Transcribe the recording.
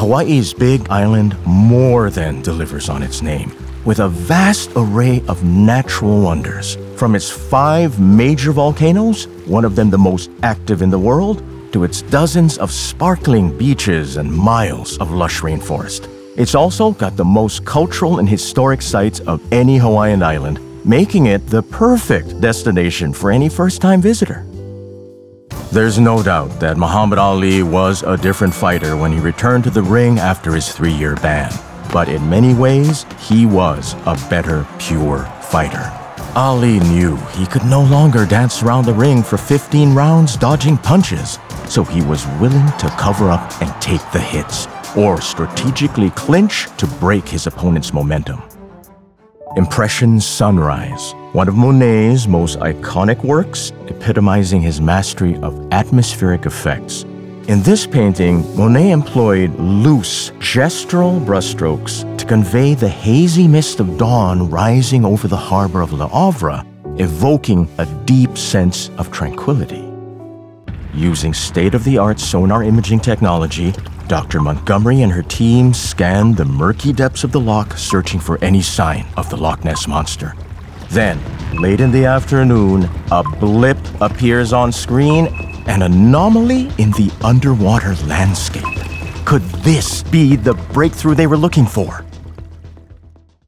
Hawaii's Big Island more than delivers on its name, with a vast array of natural wonders. From its 5 major volcanoes, one of them the most active in the world, to its dozens of sparkling beaches and miles of lush rainforest. It's also got the most cultural and historic sites of any Hawaiian island, making it the perfect destination for any first-time visitor. There's no doubt that Muhammad Ali was a different fighter when he returned to the ring after his 3-year ban. But in many ways, he was a better, pure fighter. Ali knew he could no longer dance around the ring for 15 rounds dodging punches, so he was willing to cover up and take the hits, or strategically clinch to break his opponent's momentum. Impression Sunrise, one of Monet's most iconic works, epitomizing his mastery of atmospheric effects. In this painting, Monet employed loose, gestural brushstrokes to convey the hazy mist of dawn rising over the harbor of Le Havre, evoking a deep sense of tranquility. Using state-of-the-art sonar imaging technology, Dr. Montgomery and her team scanned the murky depths of the loch, searching for any sign of the Loch Ness Monster. Then, late in the afternoon, a blip appears on screen, an anomaly in the underwater landscape. Could this be the breakthrough they were looking for?